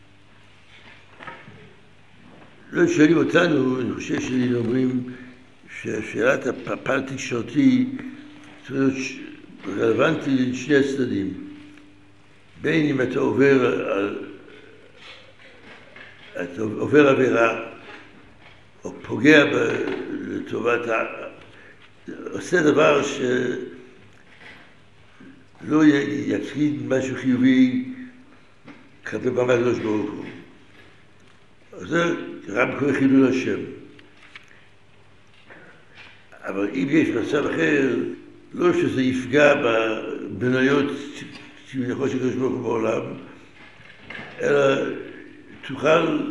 A: לא שואלים אותנו, אני חושב שלי אומרים ששאלת הפן התקשורתי צריך להיות רלוונטי לשני הצדדים. בין אם אתה עובר עבירה או פוגע לטובת, עושה דבר שלא יפחיד משהו חיובי כלפי מעמד הקדוש ברוך הוא. אז זה רב קורא חילול השם. אבל אם יש מצב אחר, לא שזה יפגע בבניות כביכול של הקדוש ברוך הוא בעולם, אלא תוכל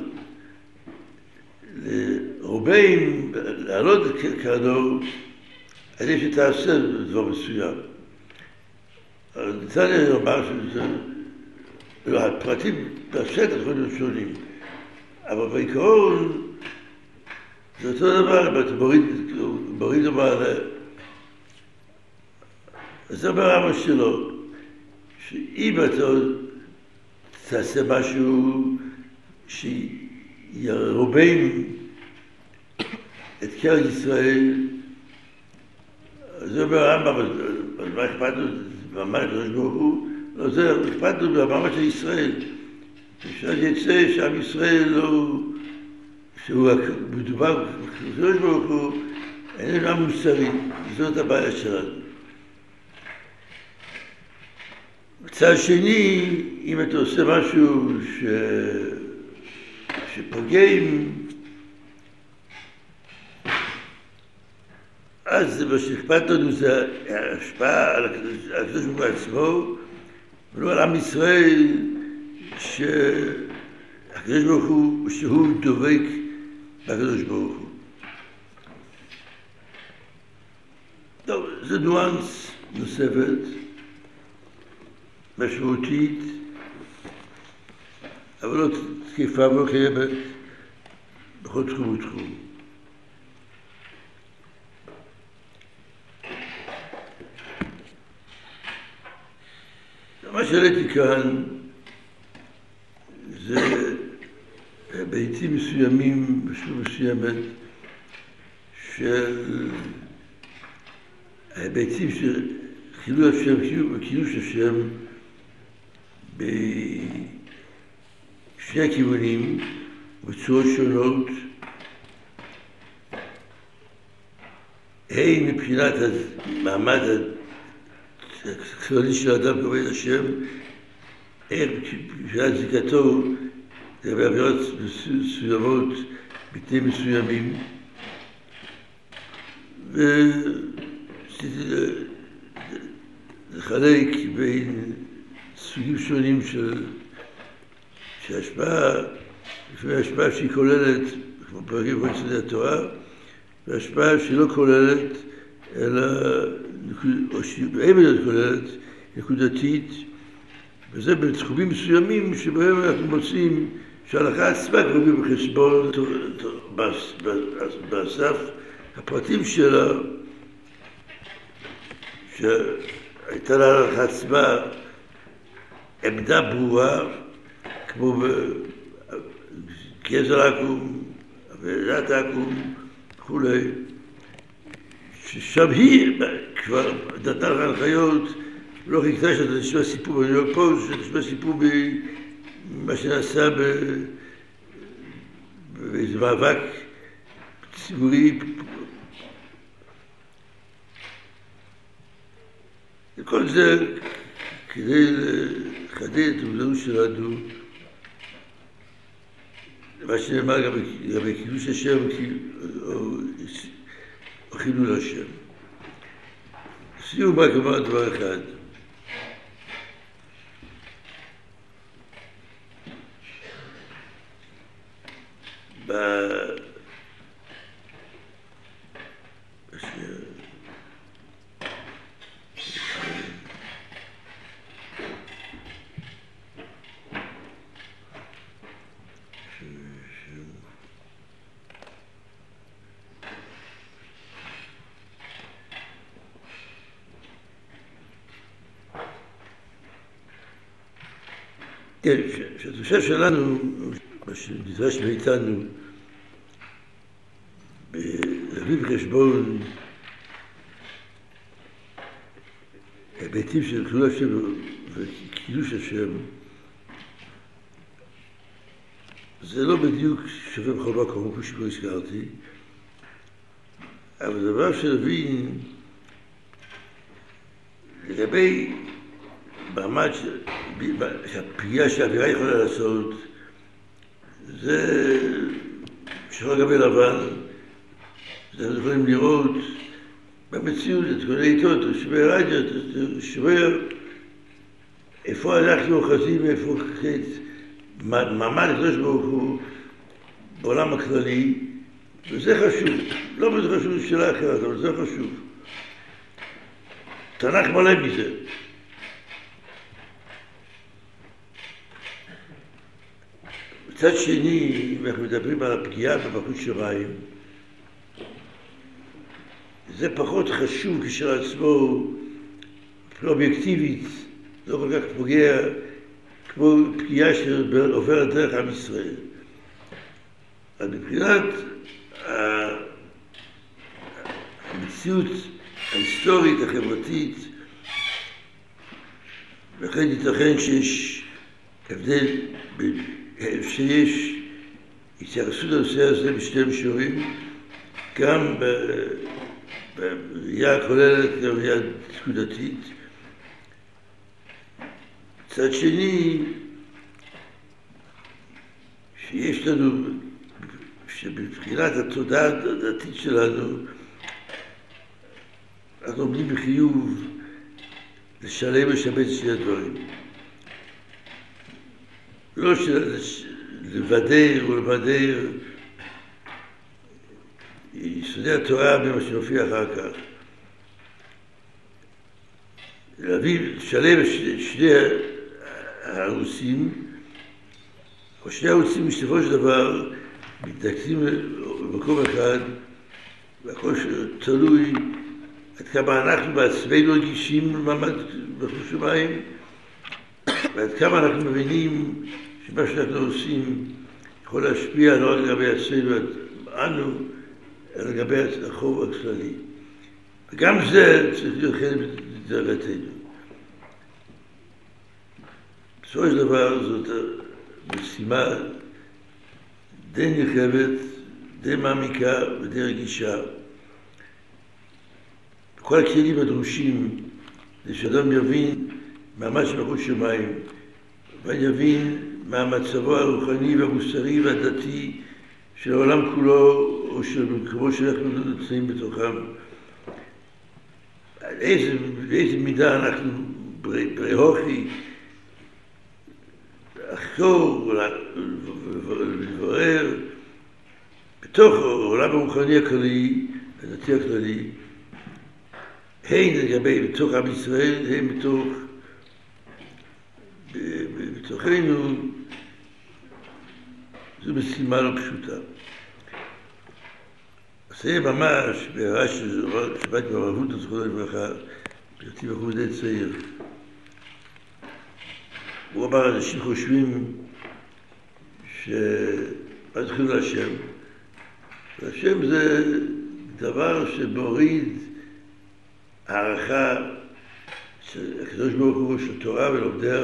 A: לרבים לעלות את קרנו על ידי שתעשה דבר מסוים. אז ניתן לי לומר שזה, הפרטים בשטח יכולים להיות שונים, אבל בעיקרון זה אותו דבר, אם אתה מוריד ומעלה. אז זה ברמה שלו, שאם אתה תעשה משהו שירובם את קהל ישראל, אז זה ברמה, אז מה אכפת לו במעמד הקדוש ברוך הוא? לא, זה אכפת לו במעמד של ישראל. אפשר יצא שעם ישראל לא, שהוא מדובר בקדוש ברוך הוא, איננו עם מוסרי, זאת הבעיה שלנו. מצד שני, אם אתה עושה משהו שפוגם, אז מה שאכפת לנו זה ההשפעה על הקדוש ברוך הוא עצמו, ולא על עם ישראל, שהקדוש ברוך הוא, שהוא דובק בקדוש ברוך הוא. טוב, זה ניואנס נוספת, משמעותית, אבל לא תקפה ולא קיימת בכל תחום ותחום. מה שהעליתי כאן זה היבטים מסוימים, משהו מסוימת, של ההיבטים של חילול השם וקידוש השם בשני הכיוונים, בצורות שונות, הן מבחינת המעמד הכללי של האדם כעובד השם, הן מבחינת זיקתו לגבי עבירות מסוימות בתנאים מסוימים, ורציתי לחלק בין סוגים שונים של השפעה, לפעמים השפעה שהיא כוללת, כמו פרקים ביסודי התורה, והשפעה שהיא לא כוללת, אלא, או שהיא באמת כוללת, נקודתית, וזה בתחומים מסוימים שבהם אנחנו מוצאים שההלכה עצמה קרובים בחשבון בסף הפרטים שלה, שהייתה להלכה עצמה עמדה ברורה, כמו גזר עקום, עבודת עקום וכולי, ששם היא כבר נתנה לך הנחיות לא חיכתה שאתה נשמע סיפור בניו יורק פוסט, שנשמע סיפור במה שנעשה באיזה מאבק ציבורי. וכל זה כדי לחדד את המודעות שלנו, מה שנאמר גם בקידוש השם או חילול השם. סיום רק אומר דבר אחד. כן, שהתחושה שלנו, מה שנדרש מאיתנו, להביא בחשבון היבטים של חילול השם וקידוש השם, זה לא בדיוק שווה בכל מקום, כפי שכבר הזכרתי, אבל דבר שנבין לגבי מעמד שהפגיעה שהאווירה יכולה לעשות, זה שחור על גבי לבן. אנחנו יכולים לראות במציאות את כל העיתות, שומע רדיו, שומע איפה אנחנו אוחזים, איפה מעמד הקדוש ברוך הוא בעולם הכללי, וזה חשוב. לא בזה חשוב שאלה אחרת, אבל זה חשוב. תנ"ך מלא מזה. מצד שני, אם אנחנו מדברים על הפגיעה במלכות שמיים, זה פחות חשוב כשלעצמו, מבחינה אובייקטיבית, לא כל כך פוגע כמו פגיעה שעוברת דרך עם ישראל. אז מבחינת המציאות ההיסטורית, החברתית, לכן ייתכן שיש הבדל שיש התייחסות לנושא הזה בשתי מישורים, גם בראייה הכוללת ובראייה נקודתית. מצד שני, שיש לנו, שבבחינת התודעה הדתית שלנו, אנחנו עומדים בחיוב לשלם ולשבץ שני הדברים. לא לבדר או לבדר יסודי התורה במה שמופיע אחר כך. להביא, לשלם שני הערוצים, או שני הערוצים בסופו של דבר מתנקזים במקום אחד, והכל תלוי עד כמה אנחנו בעצמנו רגישים למעמד מלכות שמיים, ועד כמה אנחנו מבינים שמה שאנחנו עושים יכול להשפיע לא רק לגבי עצמנו אנו, אלא לגבי החוב הכללי. וגם זה צריך להיות חלק מדרגתנו. בסופו של דבר זאת משימה די נרחבת, די מעמיקה ודי רגישה. כל הכלים הדרושים זה שאדם יבין מעמד של מלכות שמיים, ויבין מה מצבו הרוחני והמוסרי והדתי של העולם כולו, או של מקומות שאנחנו נמצאים בתוכם. באיזה מידה אנחנו ברהוכי לחקור ולברר בתוך העולם הרוחני הכללי, הדתי הכללי, הן לגבי בתוך עם ישראל, הן בתוכנו, זו משימה לא פשוטה. זה ממש בהערה שבת במערבות הזכות לברכה, בהיותי בחור די צעיר. הוא אמר, אנשים חושבים מה זה חילול השם? והשם זה דבר שמוריד הערכה שהקדוש ברוך הוא של תורה ולומדיה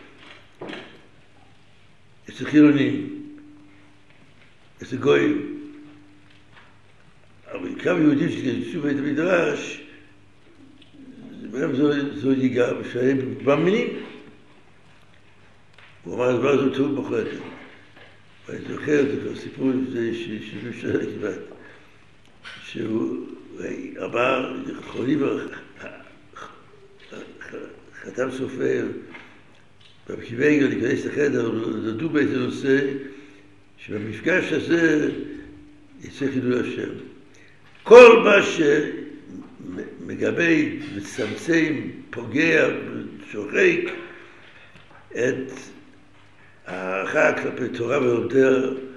A: אצל חילונים, אצל גויים. אבל כמה יהודים שכנסו בית המדרש, זו ייגע שהם מאמינים. הוא אמר, הדבר הזה טוב מוחלטת. ואני זוכר את הסיפור הזה שלו שנה כמעט, שהוא אמר, חולים חתם סופר, רבי וייגר להיכנס לחדר, לדון באיזה נושא, שבמפגש הזה יצא חילול השם. כל מה שמגבי, מצמצם, פוגע, שוחק את ההערכה כלפי תורה ולומדיה,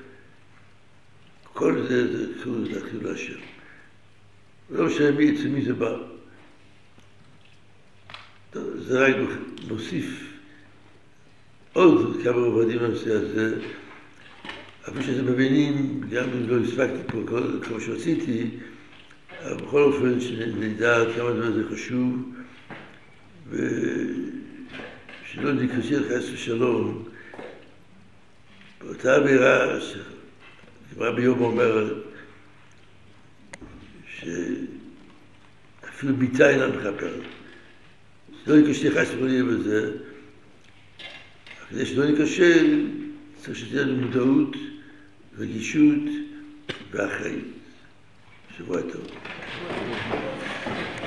A: כל זה חילול השם. לא משנה אצל מי זה בא. זה רק מוסיף עוד כמה רבדים לנושא הזה, אבל שזה מבינים, גם אם לא הספקתי פה כמו שרציתי, אבל בכל אופן שנדע כמה דבר זה חשוב, ושלא נקרסי חס ושלום, באותה אמירה שרבי יום אומר, שאפילו ביתה אינה מכפרת. לא נקשתי חס ושלום בזה, כדי שלא נקשה, צריך שתהיה לנו מודעות, רגישות ואחריות. שבוע טוב.